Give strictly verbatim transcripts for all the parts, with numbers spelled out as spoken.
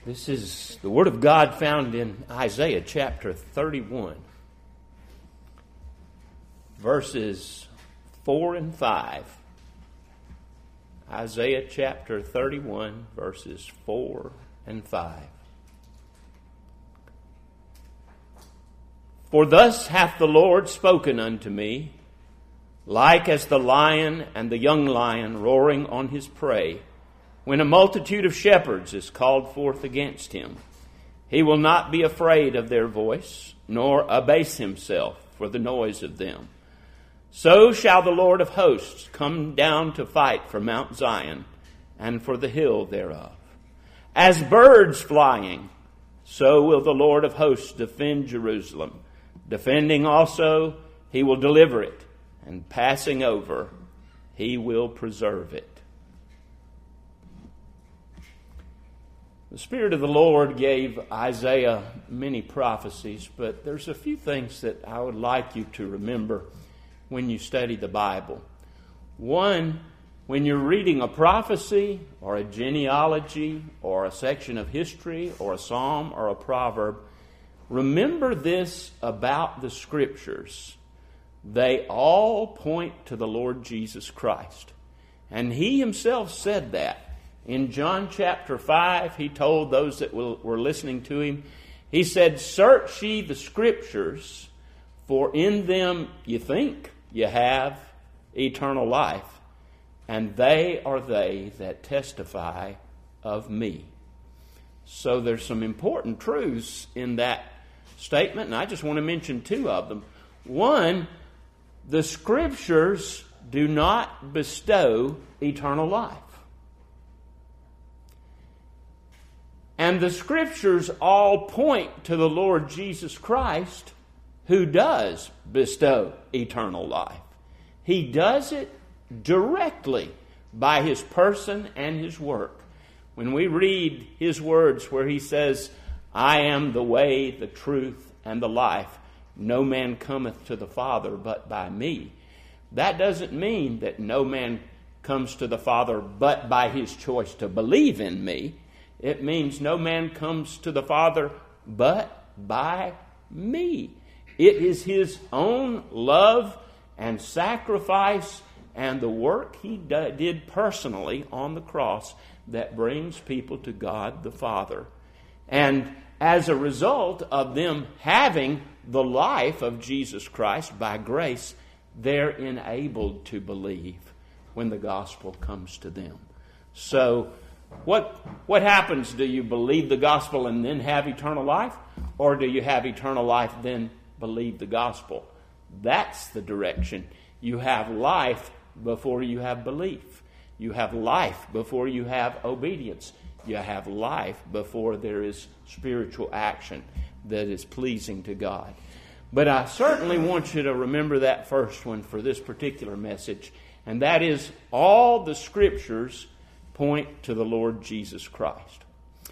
This is the Word of God found in Isaiah chapter thirty-one, verses four and five. Isaiah chapter thirty-one, verses four and five. For thus hath the Lord spoken unto me, like as the lion and the young lion roaring on his prey, when a multitude of shepherds is called forth against him. He will not be afraid of their voice, nor abase himself for the noise of them. So shall the Lord of hosts come down to fight for Mount Zion, and for the hill thereof. As birds flying, so will the Lord of hosts defend Jerusalem. Defending also, he will deliver it, and passing over, he will preserve it. The Spirit of the Lord gave Isaiah many prophecies, but there's a few things that I would like you to remember when you study the Bible. One, when you're reading a prophecy or a genealogy or a section of history or a psalm or a proverb, remember this about the Scriptures. They all point to the Lord Jesus Christ. And He Himself said that. In John chapter five, He told those that were listening to Him, He said, "Search ye the Scriptures, for in them you think you have eternal life, and they are they that testify of me." So there's some important truths in that statement, and I just want to mention two of them. One, the Scriptures do not bestow eternal life. And the Scriptures all point to the Lord Jesus Christ, who does bestow eternal life. He does it directly by His person and His work. When we read His words where He says, "I am the way, the truth, and the life. No man cometh to the Father but by me," that doesn't mean that no man comes to the Father but by his choice to believe in me. It means no man comes to the Father but by me. It is His own love and sacrifice and the work He did personally on the cross that brings people to God the Father. And as a result of them having the life of Jesus Christ by grace, they're enabled to believe when the gospel comes to them. So, What what happens? Do you believe the gospel and then have eternal life? Or do you have eternal life then believe the gospel? That's the direction. You have life before you have belief. You have life before you have obedience. You have life before there is spiritual action that is pleasing to God. But I certainly want you to remember that first one for this particular message, and that is all the Scriptures point to the Lord Jesus Christ.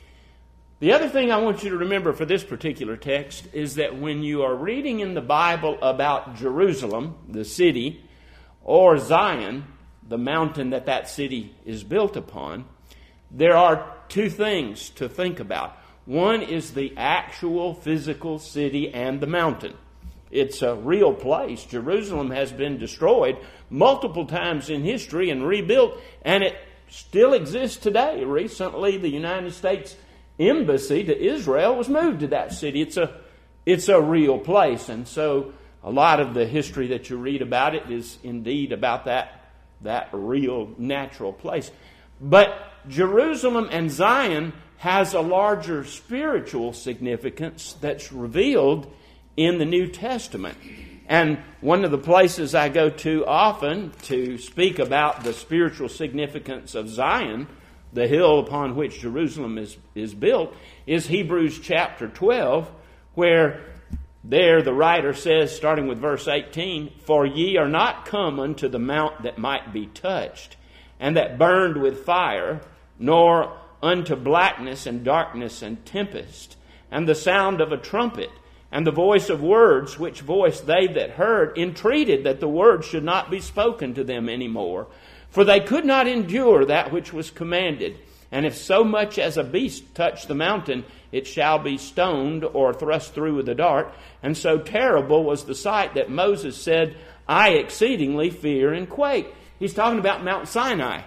The other thing I want you to remember for this particular text is that when you are reading in the Bible about Jerusalem, the city, or Zion, the mountain that that city is built upon, there are two things to think about. One is the actual physical city and the mountain. It's a real place. Jerusalem has been destroyed multiple times in history and rebuilt, and it still exists today. Recently, the United States Embassy to Israel was moved to that city. It's a, it's a real place. And so a lot of the history that you read about it is indeed about that, that real natural place. But Jerusalem and Zion has a larger spiritual significance that's revealed in the New Testament. And one of the places I go to often to speak about the spiritual significance of Zion, the hill upon which Jerusalem is, is built, is Hebrews chapter twelve, where there the writer says, starting with verse eighteen, "For ye are not come unto the mount that might be touched, and that burned with fire, nor unto blackness and darkness and tempest, and the sound of a trumpet, and the voice of words, which voice they that heard entreated that the words should not be spoken to them any more. For they could not endure that which was commanded. And if so much as a beast touch the mountain, it shall be stoned or thrust through with a dart. And so terrible was the sight that Moses said, I exceedingly fear and quake. He's talking about Mount Sinai.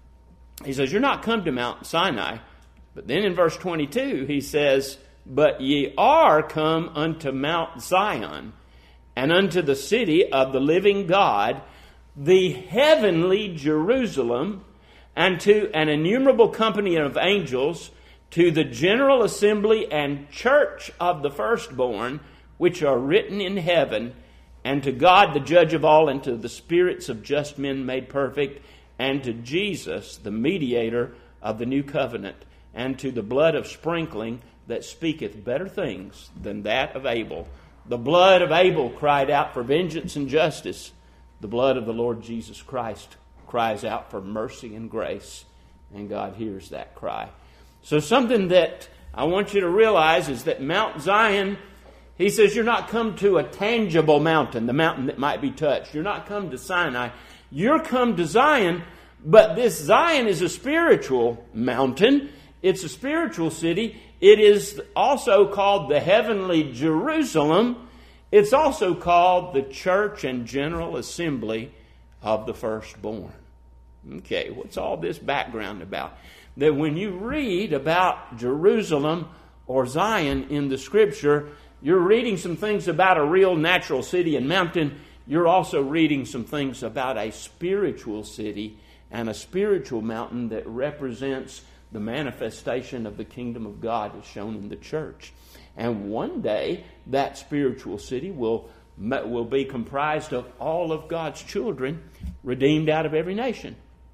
He says, you're not come to Mount Sinai. But then in verse twenty-two, he says, but ye are come unto Mount Zion, and unto the city of the living God, the heavenly Jerusalem, and to an innumerable company of angels, to the general assembly and church of the firstborn, which are written in heaven, and to God the judge of all, and to the spirits of just men made perfect, and to Jesus, the mediator of the new covenant, and to the blood of sprinkling that speaketh better things than that of Abel. The blood of Abel cried out for vengeance and justice. The blood of the Lord Jesus Christ cries out for mercy and grace, and God hears that cry. So something that I want you to realize is that Mount Zion, he says, you're not come to a tangible mountain, the mountain that might be touched. You're not come to Sinai. You're come to Zion, but this Zion is a spiritual mountain. It's a spiritual city. It is also called the heavenly Jerusalem. It's also called the church and general assembly of the firstborn. Okay, what's all this background about? That when you read about Jerusalem or Zion in the Scripture, you're reading some things about a real natural city and mountain. You're also reading some things about a spiritual city and a spiritual mountain that represents the manifestation of the kingdom of God as shown in the church. And one day, that spiritual city will, will be comprised of all of God's children redeemed out of every nation.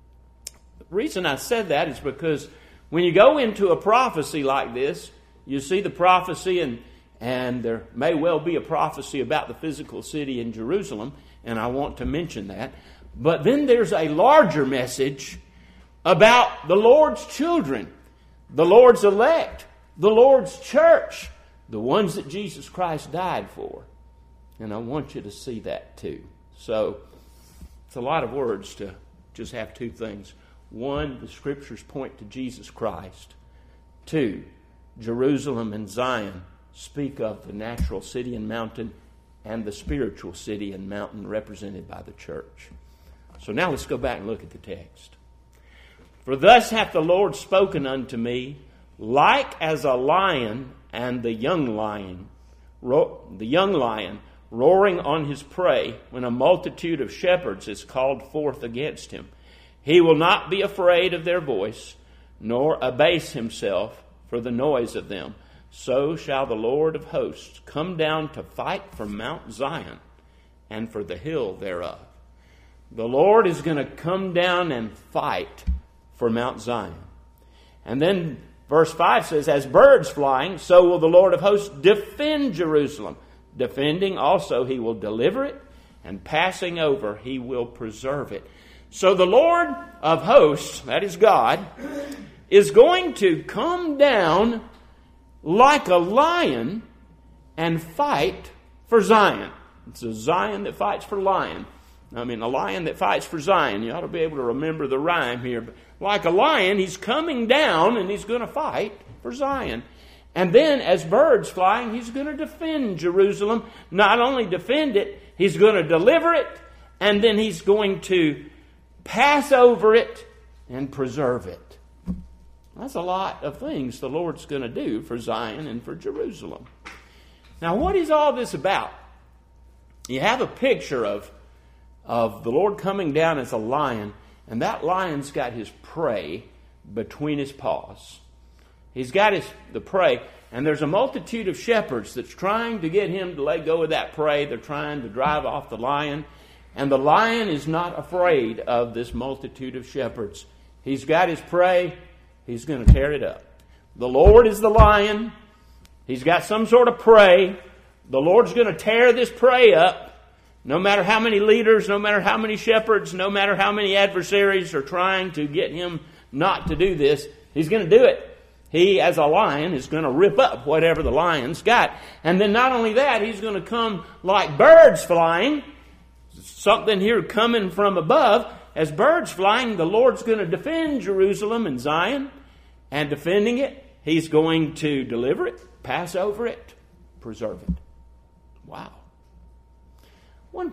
The reason I said that is because when you go into a prophecy like this, you see the prophecy, and, and there may well be a prophecy about the physical city in Jerusalem, and I want to mention that. But then there's a larger message about the Lord's children, the Lord's elect, the Lord's church, the ones that Jesus Christ died for. And I want you to see that too. So it's a lot of words to just have two things. One, the Scriptures point to Jesus Christ. Two, Jerusalem and Zion speak of the natural city and mountain and the spiritual city and mountain represented by the church. So now let's go back and look at the text. For thus hath the Lord spoken unto me, like as a lion and the young lion, ro- the young lion roaring on his prey, when a multitude of shepherds is called forth against him. He will not be afraid of their voice, nor abase himself for the noise of them. So shall the Lord of hosts come down to fight for Mount Zion and for the hill thereof. The Lord is going to come down and fight for Mount Zion. And then verse five says, as birds flying, so will the Lord of hosts defend Jerusalem. Defending also he will deliver it, and passing over he will preserve it. So the Lord of hosts, that is God, is going to come down like a lion and fight for Zion. It's a Zion that fights for lion. I mean, a lion that fights for Zion. You ought to be able to remember the rhyme here. But like a lion, he's coming down and he's going to fight for Zion. And then, as birds flying, he's going to defend Jerusalem. Not only defend it, he's going to deliver it, and then he's going to pass over it and preserve it. That's a lot of things the Lord's going to do for Zion and for Jerusalem. Now, what is all this about? You have a picture of of the Lord coming down as a lion, and that lion's got his prey between his paws. He's got his the prey, and there's a multitude of shepherds that's trying to get him to let go of that prey. They're trying to drive off the lion, and the lion is not afraid of this multitude of shepherds. He's got his prey. He's going to tear it up. The Lord is the lion. He's got some sort of prey. The Lord's going to tear this prey up. No matter how many leaders, no matter how many shepherds, no matter how many adversaries are trying to get him not to do this, he's going to do it. He, as a lion, is going to rip up whatever the lion's got. And then not only that, he's going to come like birds flying. Something here coming from above. As birds flying, the Lord's going to defend Jerusalem and Zion. and defending it. He's going to deliver it, pass over it, preserve it. Wow. One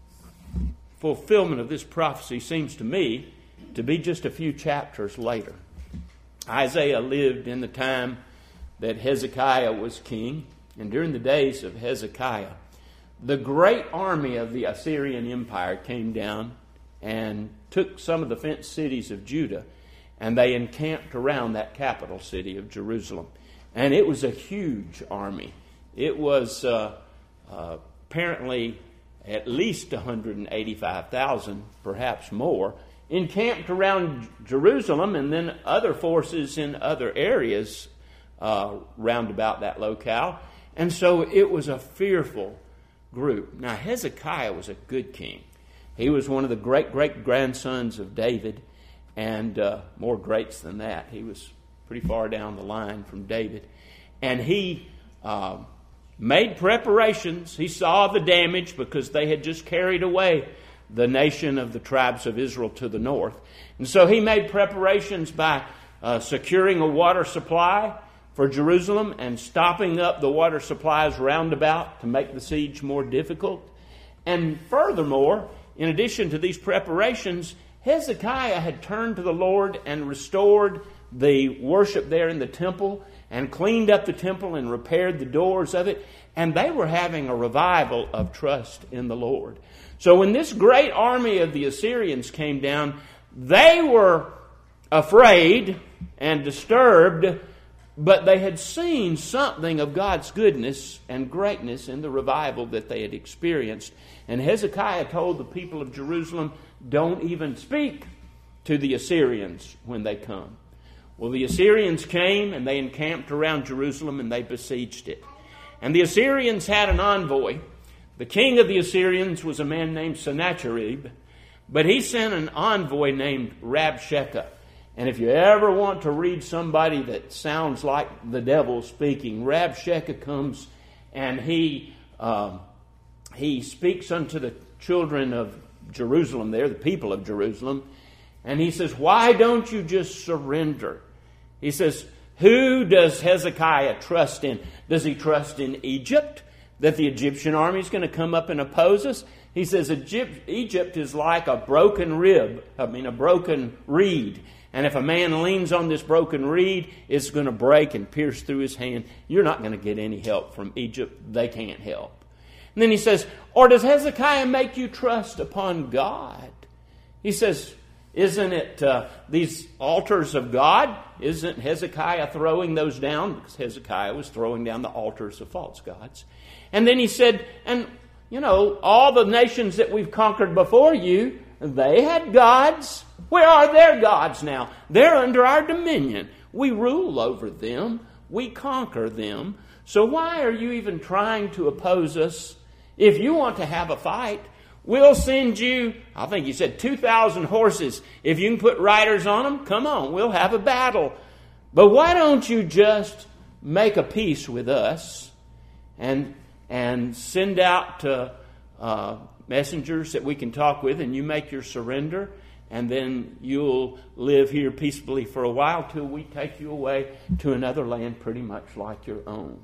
fulfillment of this prophecy seems to me to be just a few chapters later. Isaiah lived in the time that Hezekiah was king, and during the days of Hezekiah, the great army of the Assyrian Empire came down and took some of the fenced cities of Judah, and they encamped around that capital city of Jerusalem. And it was a huge army. It was uh, uh, apparently at least one hundred eighty-five thousand, perhaps more, encamped around Jerusalem, and then other forces in other areas uh, round about that locale. And so it was a fearful group. Now, Hezekiah was a good king. He was one of the great-great-grandsons of David, and uh, more greats than that. He was pretty far down the line from David. And he uh, made preparations. He saw the damage because they had just carried away the nation of the tribes of Israel to the north. And so he made preparations by uh, securing a water supply for Jerusalem and stopping up the water supplies round about to make the siege more difficult. And furthermore, in addition to these preparations, Hezekiah had turned to the Lord and restored the worship there in the temple and cleaned up the temple and repaired the doors of it. And they were having a revival of trust in the Lord. So when this great army of the Assyrians came down, they were afraid and disturbed, but they had seen something of God's goodness and greatness in the revival that they had experienced. And Hezekiah told the people of Jerusalem, don't even speak to the Assyrians when they come. Well, the Assyrians came and they encamped around Jerusalem and they besieged it. And the Assyrians had an envoy. The king of the Assyrians was a man named Sennacherib, but he sent an envoy named Rabshakeh. And if you ever want to read somebody that sounds like the devil speaking, Rabshakeh comes and he uh, he speaks unto the children of Jerusalem there, the people of Jerusalem, and he says, why don't you just surrender? He says, who does Hezekiah trust in? Does he trust in Egypt, that the Egyptian army is going to come up and oppose us? He says Egypt, Egypt is like a broken rib, I mean a broken reed. And if a man leans on this broken reed, it's going to break and pierce through his hand. You're not going to get any help from Egypt. They can't help. And then he says, or does Hezekiah make you trust upon God? He says, isn't it uh, these altars of God? Isn't Hezekiah throwing those down? Because Hezekiah was throwing down the altars of false gods. And then he said, and you know, all the nations that we've conquered before you, they had gods. Where are their gods now? They're under our dominion. We rule over them. We conquer them. So why are you even trying to oppose us? If you want to have a fight, we'll send you, I think he said two thousand horses. If you can put riders on them, come on, we'll have a battle. But why don't you just make a peace with us and, and send out uh, uh, messengers that we can talk with, and you make your surrender, and then you'll live here peacefully for a while till we take you away to another land pretty much like your own.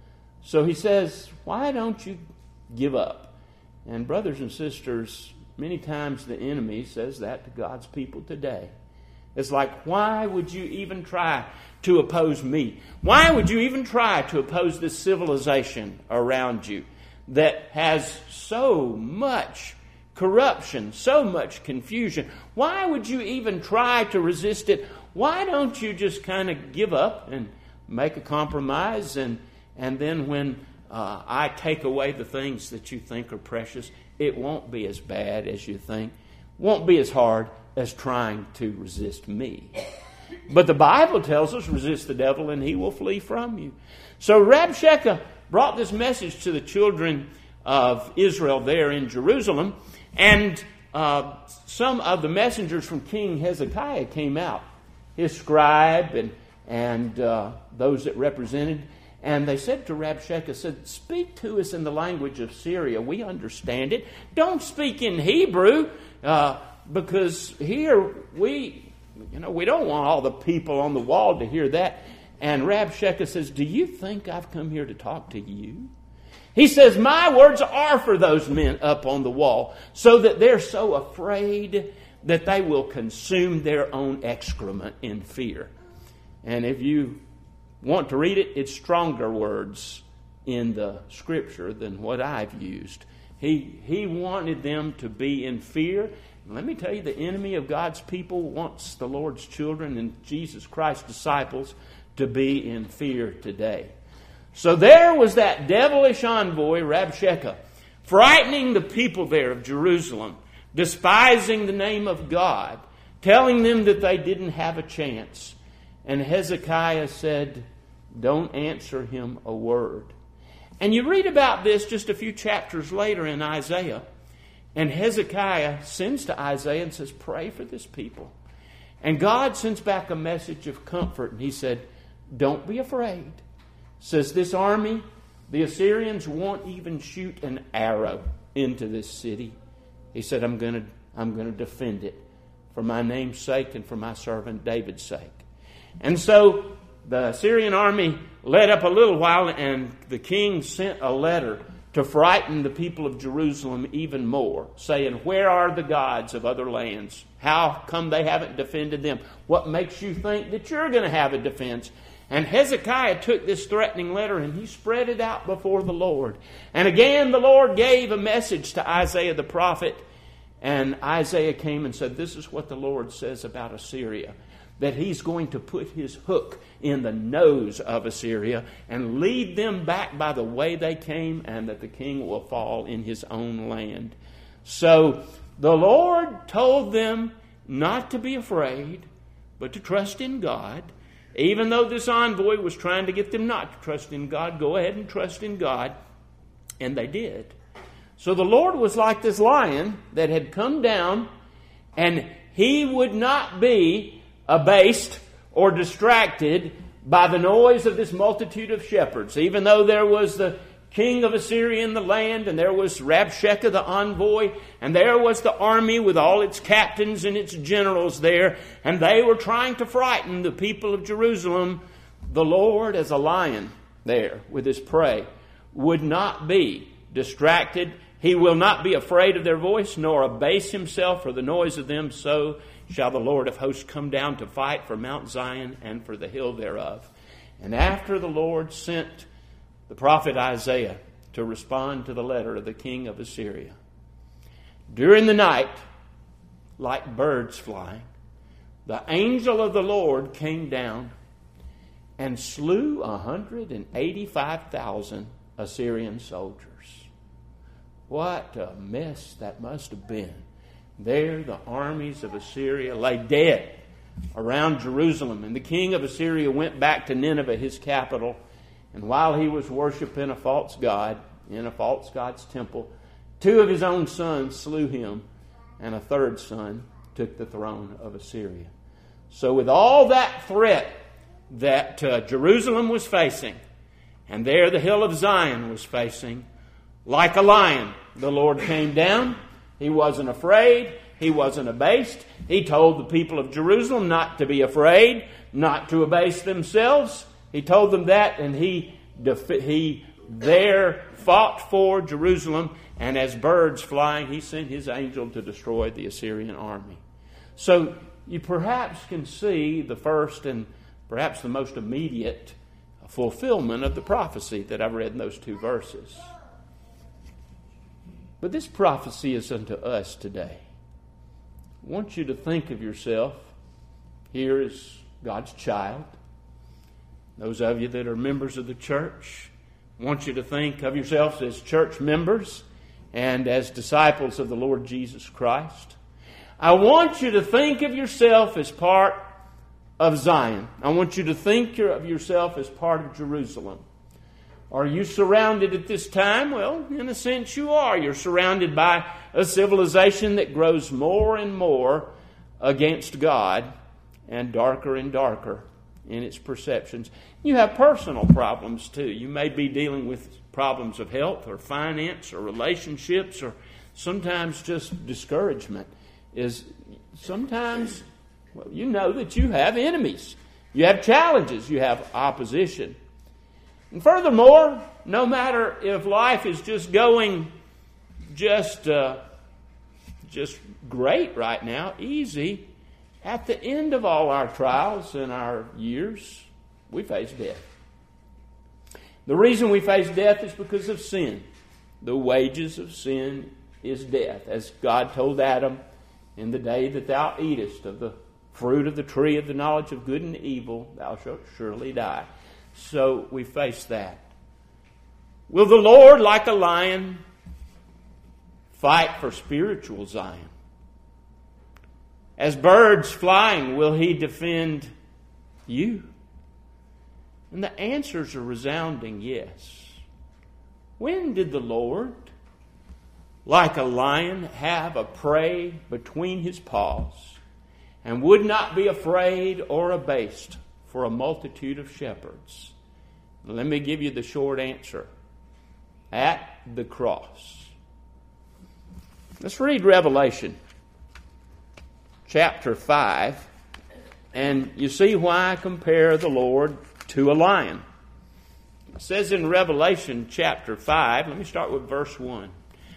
So he says, why don't you give up? And brothers and sisters, many times the enemy says that to God's people today. It's like, why would you even try to oppose me? Why would you even try to oppose this civilization around you that has so much corruption, so much confusion? Why would you even try to resist it? Why don't you just kind of give up and make a compromise, and and then when uh, I take away the things that you think are precious, it won't be as bad as you think. Won't be as hard as trying to resist me. But the Bible tells us, resist the devil and he will flee from you. So Rabshakeh brought this message to the children of Israel there in Jerusalem, and uh, some of the messengers from King Hezekiah came out, his scribe and and uh, those that represented, and they said to Rabshakeh, said, speak to us in the language of Syria. We understand it. Don't speak in Hebrew, uh, because here we you know, we don't want all the people on the wall to hear that. And Rabshakeh says, do you think I've come here to talk to you? He says, my words are for those men up on the wall, so that they're so afraid that they will consume their own excrement in fear. And if you want to read it, it's stronger words in the Scripture than what I've used. He, he wanted them to be in fear. Let me tell you, the enemy of God's people wants the Lord's children and Jesus Christ's disciples to be in fear today. So there was that devilish envoy, Rabshakeh, frightening the people there of Jerusalem, despising the name of God, telling them that they didn't have a chance. And Hezekiah said, don't answer him a word. And you read about this just a few chapters later in Isaiah. And Hezekiah sends to Isaiah and says, pray for this people. And God sends back a message of comfort. And he said, don't be afraid. Says this army, the Assyrians won't even shoot an arrow into this city. He said, I'm going to I'm going to defend it for my name's sake and for my servant David's sake. And so the Assyrian army led up a little while, and the king sent a letter to frighten the people of Jerusalem even more, saying, where are the gods of other lands? How come they haven't defended them? What makes you think that you're going to have a defense? And Hezekiah took this threatening letter and he spread it out before the Lord. And again the Lord gave a message to Isaiah the prophet. And Isaiah came and said, this is what the Lord says about Assyria. That he's going to put his hook in the nose of Assyria and lead them back by the way they came, and that the king will fall in his own land. So the Lord told them not to be afraid, but to trust in God. Even though this envoy was trying to get them not to trust in God, go ahead and trust in God. And they did. So the Lord was like this lion that had come down, and he would not be abased or distracted by the noise of this multitude of shepherds. Even though there was the king of Assyria in the land, and there was Rabshakeh the envoy, and there was the army with all its captains and its generals there, and they were trying to frighten the people of Jerusalem, the Lord, as a lion there with his prey, would not be distracted. He will not be afraid of their voice, nor abase himself for the noise of them. So shall the Lord of hosts come down to fight for Mount Zion and for the hill thereof. And after the Lord sent the prophet Isaiah to respond to the letter of the king of Assyria, during the night, like birds flying, the angel of the Lord came down and slew one hundred eighty-five thousand Assyrian soldiers. What a mess that must have been. There the armies of Assyria lay dead around Jerusalem. And the king of Assyria went back to Nineveh, his capital. And while he was worshiping a false god in a false god's temple, two of his own sons slew him, and a third son took the throne of Assyria. So with all that threat that uh, Jerusalem was facing, and there the hill of Zion was facing, like a lion, the Lord came down. He wasn't afraid. He wasn't abased. He told the people of Jerusalem not to be afraid, not to abase themselves. He told them that, and he, he there fought for Jerusalem, and as birds flying, he sent his angel to destroy the Assyrian army. So you perhaps can see the first and perhaps the most immediate fulfillment of the prophecy that I've read in those two verses. But this prophecy is unto us today. I want you to think of yourself here as God's child. Those of you that are members of the church, I want you to think of yourselves as church members and as disciples of the Lord Jesus Christ. I want you to think of yourself as part of Zion. I want you to think of yourself as part of Jerusalem. Are you surrounded at this time? Well, in a sense you are. You're surrounded by a civilization that grows more and more against God and darker and darker in its perceptions. You have personal problems too. You may be dealing with problems of health or finance or relationships, or sometimes just discouragement. Is sometimes Well, you know that you have enemies. You have challenges. You have opposition. And furthermore, no matter if life is just going just, uh, just great right now, easy, at the end of all our trials and our years, we face death. The reason we face death is because of sin. The wages of sin is death. As God told Adam, in the day that thou eatest of the fruit of the tree of the knowledge of good and evil, thou shalt surely die. So we face that. Will the Lord, like a lion, fight for spiritual Zion? As birds flying, will He defend you? And the answers are resounding yes. When did the Lord, like a lion, have a prey between His paws, and would not be afraid or abased for a multitude of shepherds? Let me give you the short answer. At the cross. Let's read Revelation chapter five, and you see why I compare the Lord to a lion. It says in Revelation chapter five, let me start with verse one.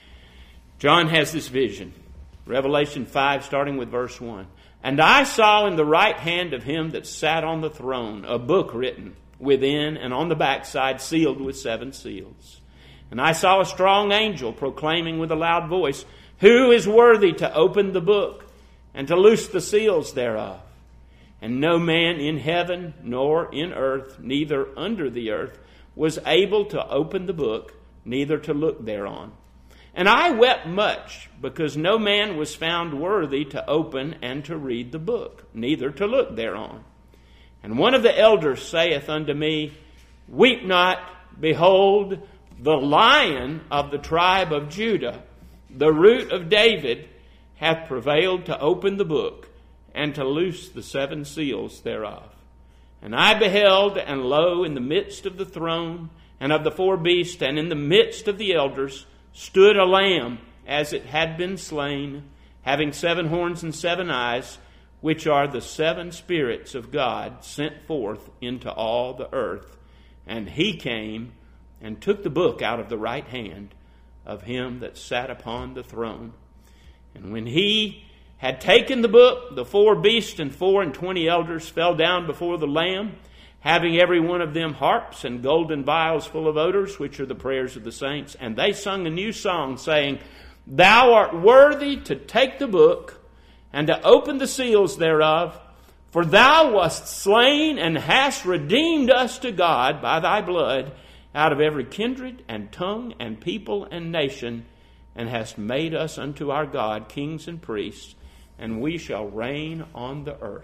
John has this vision. Revelation five, starting with verse one. And I saw in the right hand of him that sat on the throne a book written within and on the backside, sealed with seven seals. And I saw a strong angel proclaiming with a loud voice, Who is worthy to open the book and to loose the seals thereof? And no man in heaven, nor in earth, neither under the earth, was able to open the book, neither to look thereon. And I wept much, because no man was found worthy to open and to read the book, neither to look thereon. And one of the elders saith unto me, Weep not, behold, the Lion of the tribe of Judah, the Root of David, hath prevailed to open the book, and to loose the seven seals thereof. And I beheld, and lo, in the midst of the throne, and of the four beasts, and in the midst of the elders, stood a lamb, as it had been slain, having seven horns and seven eyes, which are the seven spirits of God sent forth into all the earth. And he came and took the book out of the right hand of him that sat upon the throne. And when he had taken the book, the four beasts and four and twenty elders fell down before the Lamb, having every one of them harps and golden vials full of odors, which are the prayers of the saints. And they sung a new song, saying, Thou art worthy to take the book and to open the seals thereof, for thou wast slain and hast redeemed us to God by thy blood out of every kindred and tongue and people and nation, and hast made us unto our God kings and priests, and we shall reign on the earth.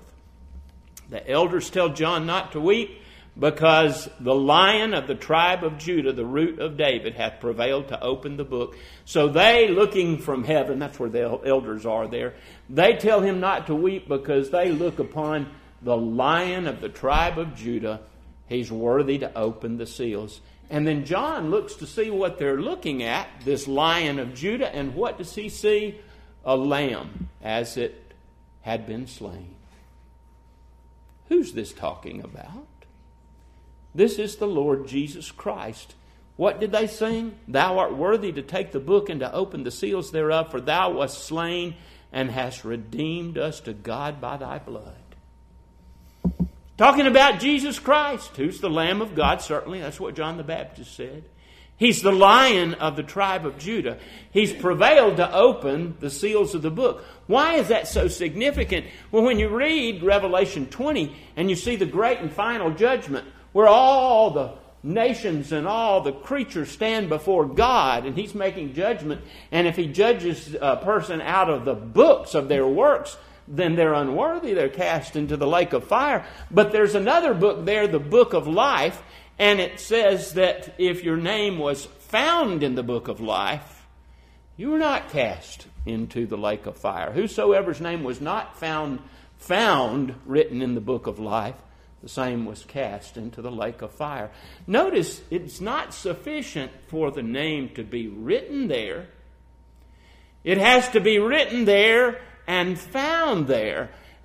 The elders tell John not to weep, because the Lion of the tribe of Judah, the Root of David, hath prevailed to open the book. So they, looking from heaven, that's where the elders are there, they tell him not to weep because they look upon the Lion of the tribe of Judah. He's worthy to open the seals. And then John looks to see what they're looking at, this Lion of Judah, and what does he see? A lamb, as it had been slain. Who's this talking about? This is the Lord Jesus Christ. What did they sing? Thou art worthy to take the book and to open the seals thereof, for thou wast slain and hast redeemed us to God by thy blood. Talking about Jesus Christ, who's the Lamb of God, certainly. That's what John the Baptist said. He's the Lion of the tribe of Judah. He's prevailed to open the seals of the book. Why is that so significant? Well, when you read Revelation twenty and you see the great and final judgment where all the nations and all the creatures stand before God and He's making judgment, and if He judges a person out of the books of their works, then they're unworthy. They're cast into the lake of fire. But there's another book there, the book of life, and it says that if your name was found in the book of life, you were not cast into the lake of fire. Whosoever's name was not found, found written in the book of life, the same was cast into the lake of fire. Notice, it's not sufficient for the name to be written there. It has to be written there and found there.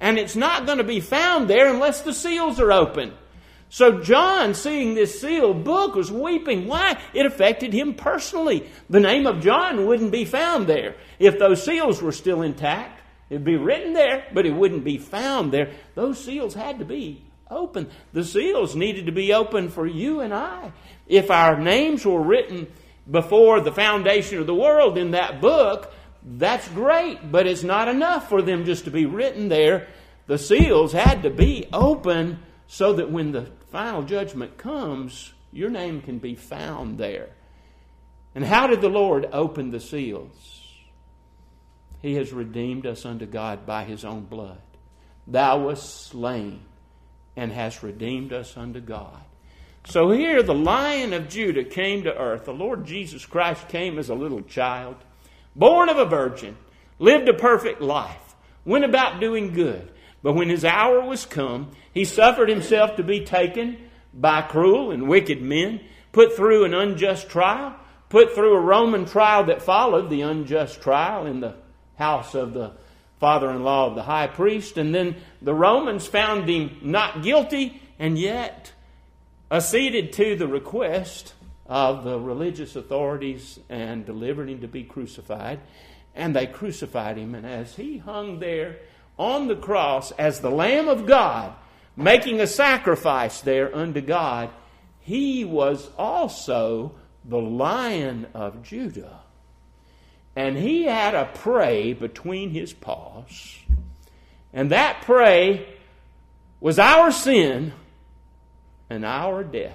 and it's not going to be found there unless the seals are open. So John, seeing this sealed book, was weeping. Why? It affected him personally. The name of John wouldn't be found there. If those seals were still intact, it'd be written there, but it wouldn't be found there. Those seals had to be open. The seals needed to be open for you and I. If our names were written before the foundation of the world in that book, that's great, but it's not enough for them just to be written there. The seals had to be open so that when the final judgment comes, your name can be found there. And how did the Lord open the seals? He has redeemed us unto God by His own blood. Thou wast slain and hast redeemed us unto God. So here the Lion of Judah came to earth. The Lord Jesus Christ came as a little child, born of a virgin, lived a perfect life, went about doing good. But when His hour was come, He suffered Himself to be taken by cruel and wicked men, put through an unjust trial, put through a Roman trial that followed the unjust trial in the house of the father-in-law of the high priest. And then the Romans found Him not guilty, and yet acceded to the request of the religious authorities and delivered Him to be crucified. And they crucified Him. And as He hung there on the cross as the Lamb of God, making a sacrifice there unto God, He was also the Lion of Judah. And He had a prey between His paws. And that prey was our sin and our death.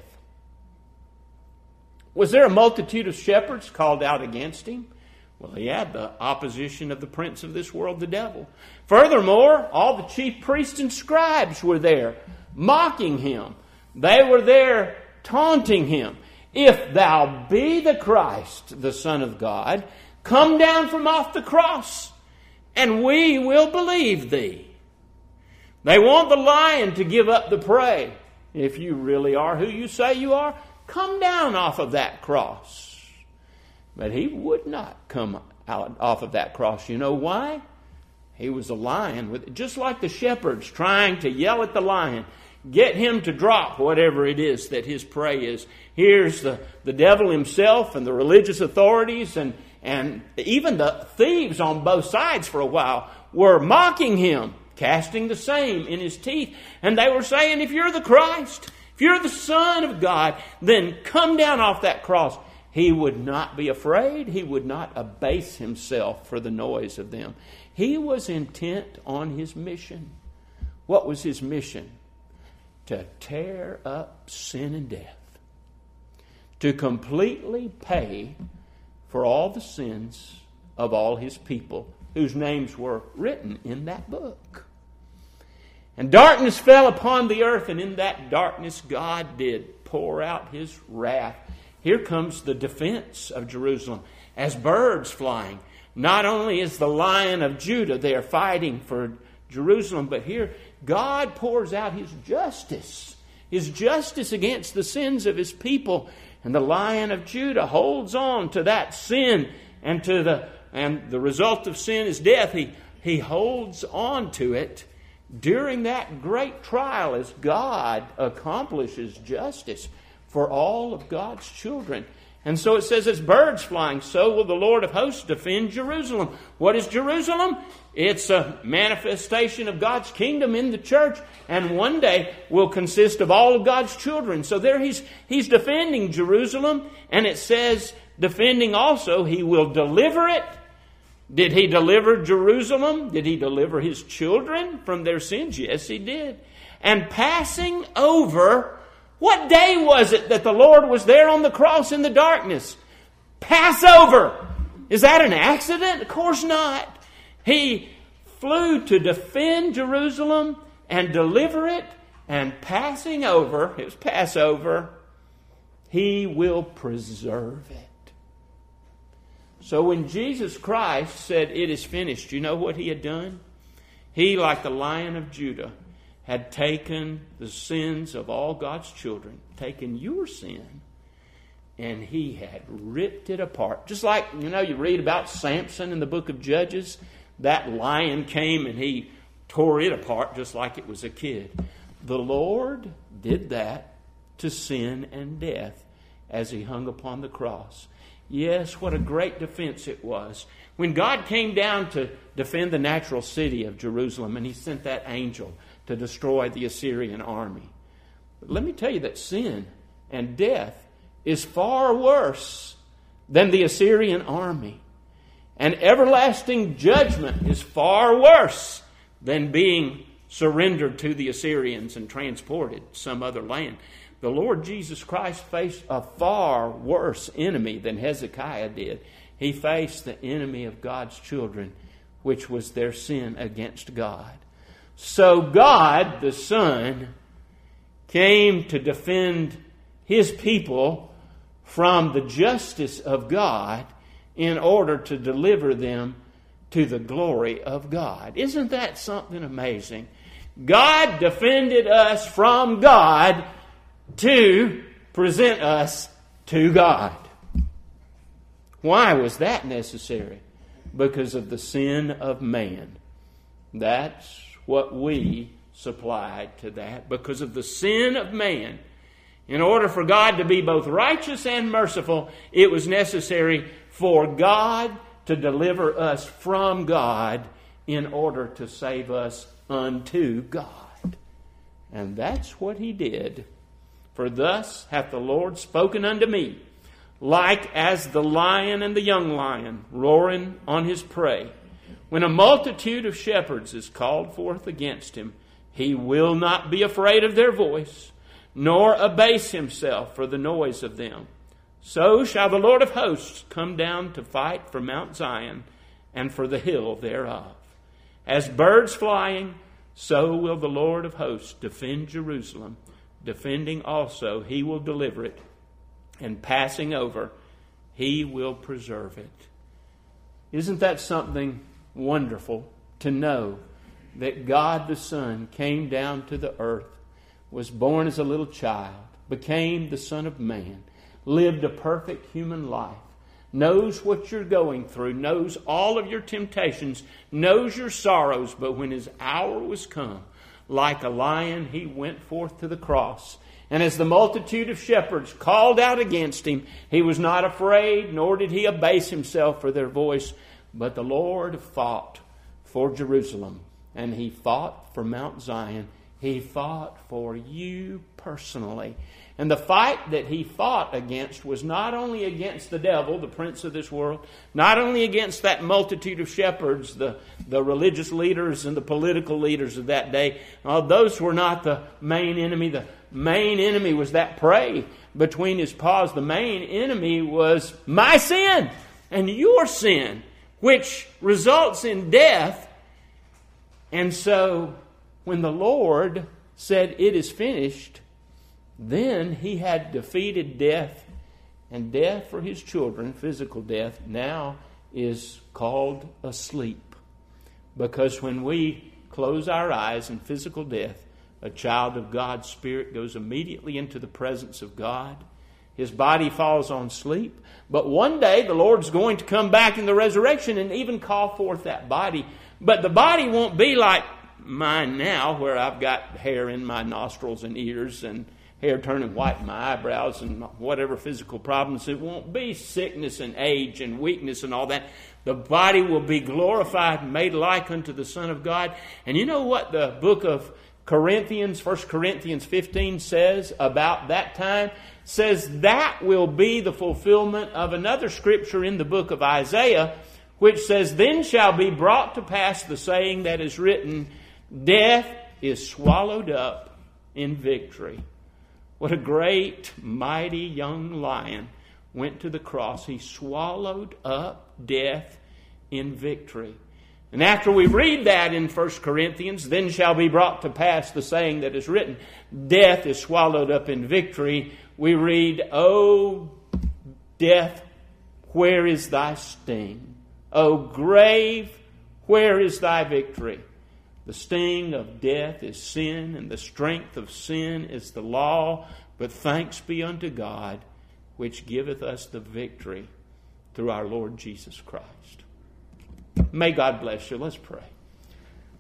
Was there a multitude of shepherds called out against Him? Well, He had the opposition of the prince of this world, the devil. Furthermore, all the chief priests and scribes were there, mocking Him. They were there taunting Him. If thou be the Christ, the Son of God, come down from off the cross, and we will believe thee. They want the lion to give up the prey. If you really are who you say you are, come down off of that cross. But He would not come out off of that cross. You know why? He was a lion, with just like the shepherds trying to yell at the lion, get him to drop whatever it is that his prey is. Here's the, the devil himself and the religious authorities and, and even the thieves on both sides for a while were mocking Him, casting the same in His teeth. And they were saying, if you're the Christ, if you're the Son of God, then come down off that cross. He would not be afraid. He would not abase Himself for the noise of them. He was intent on His mission. What was His mission? To tear up sin and death. To completely pay for all the sins of all His people whose names were written in that book. And darkness fell upon the earth, and in that darkness God did pour out His wrath. Here comes the defense of Jerusalem as birds flying. Not only is the Lion of Judah there fighting for Jerusalem, but here God pours out His justice. His justice against the sins of His people. And the Lion of Judah holds on to that sin, and to the and the result of sin is death. He, he holds on to it during that great trial as God accomplishes justice for all of God's children. And so it says, as birds flying, so will the Lord of hosts defend Jerusalem. What is Jerusalem? It's a manifestation of God's kingdom in the church, and one day will consist of all of God's children. So there he's, he's defending Jerusalem, and it says, defending also, He will deliver it. Did He deliver Jerusalem? Did He deliver His children from their sins? Yes, He did. And passing over. What day was it that the Lord was there on the cross in the darkness? Passover. Is that an accident? Of course not. He flew to defend Jerusalem and deliver it, and passing over, it was Passover, He will preserve it. So when Jesus Christ said, it is finished, you know what He had done? He, like the Lion of Judah, had taken the sins of all God's children, taken your sin, and He had ripped it apart. Just like, you know, you read about Samson in the book of Judges. That lion came and he tore it apart just like it was a kid. The Lord did that to sin and death as he hung upon the cross. Yes, what a great defense it was. When God came down to defend the natural city of Jerusalem, and he sent that angel to destroy the Assyrian army. But let me tell you that sin and death is far worse than the Assyrian army. And everlasting judgment is far worse than being surrendered to the Assyrians and transported to some other land. The Lord Jesus Christ faced a far worse enemy than Hezekiah did. He faced the enemy of God's children, which was their sin against God. So God, the Son, came to defend his people from the justice of God in order to deliver them to the glory of God. Isn't that something amazing? God defended us from God to present us to God. Why was that necessary? Because of the sin of man. That's what we supplied to that. Because of the sin of man. In order for God to be both righteous and merciful, it was necessary for God to deliver us from God in order to save us unto God. And that's what he did. For thus hath the Lord spoken unto me, like as the lion and the young lion roaring on his prey. When a multitude of shepherds is called forth against him, he will not be afraid of their voice, nor abase himself for the noise of them. So shall the Lord of hosts come down to fight for Mount Zion and for the hill thereof. As birds flying, so will the Lord of hosts defend Jerusalem. Defending also, he will deliver it, and passing over, he will preserve it. Isn't that something wonderful to know that God the Son came down to the earth, was born as a little child, became the Son of Man, lived a perfect human life, knows what you're going through, knows all of your temptations, knows your sorrows, but when his hour was come, like a lion, he went forth to the cross. And as the multitude of shepherds called out against him, he was not afraid, nor did he abase himself for their voice. But the Lord fought for Jerusalem, and he fought for Mount Zion. He fought for you personally. And the fight that he fought against was not only against the devil, the prince of this world, not only against that multitude of shepherds, the, the religious leaders and the political leaders of that day. Uh, those were not the main enemy. The main enemy was that prey between his paws. The main enemy was my sin and your sin, which results in death. And so when the Lord said, "It is finished," then he had defeated death, and death for his children, physical death, now is called asleep. Because when we close our eyes in physical death, a child of God's Spirit goes immediately into the presence of God. His body falls on sleep. But one day the Lord's going to come back in the resurrection and even call forth that body. But the body won't be like mine now, where I've got hair in my nostrils and ears and hair turning white in my eyebrows and whatever physical problems. It won't be sickness and age and weakness and all that. The body will be glorified and made like unto the Son of God. And you know what the book of Corinthians, First Corinthians fifteen says about that time? It says that will be the fulfillment of another scripture in the book of Isaiah, which says, "Then shall be brought to pass the saying that is written, death is swallowed up in victory." What a great, mighty young lion went to the cross. He swallowed up death in victory. And after we read that in First Corinthians, "Then shall be brought to pass the saying that is written, death is swallowed up in victory," we read, "O death, where is thy sting? O grave, where is thy victory? The sting of death is sin, and the strength of sin is the law. But thanks be unto God, which giveth us the victory through our Lord Jesus Christ." May God bless you. Let's pray.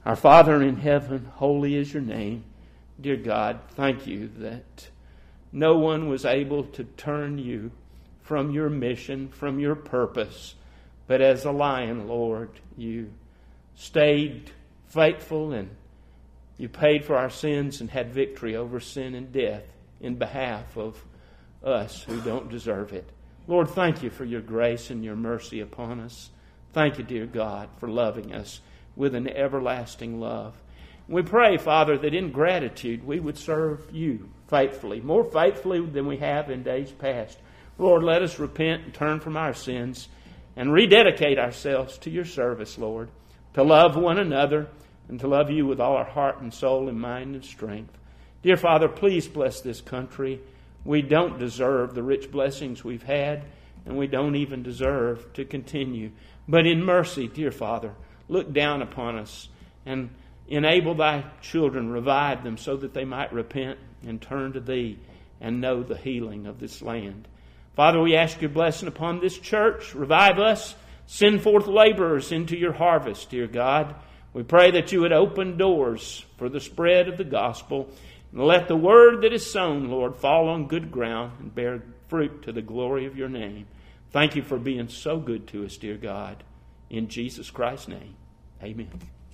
Our Father in heaven, holy is your name. Dear God, thank you that no one was able to turn you from your mission, from your purpose. But as a lion, Lord, you stayed faithful and you paid for our sins and had victory over sin and death in behalf of us who don't deserve it. Lord, thank you for your grace and your mercy upon us. Thank you, dear God, for loving us with an everlasting love. We pray, Father, that in gratitude we would serve you faithfully, more faithfully than we have in days past. Lord, let us repent and turn from our sins and rededicate ourselves to your service, Lord, to love one another and to love you with all our heart and soul and mind and strength. Dear Father, please bless this country. We don't deserve the rich blessings we've had, and we don't even deserve to continue. But in mercy, dear Father, look down upon us and enable thy children, revive them so that they might repent and turn to thee and know the healing of this land. Father, we ask your blessing upon this church. Revive us. Send forth laborers into your harvest, dear God. We pray that you would open doors for the spread of the gospel. And let the word that is sown, Lord, fall on good ground and bear fruit to the glory of your name. Thank you for being so good to us, dear God. In Jesus Christ's name, amen.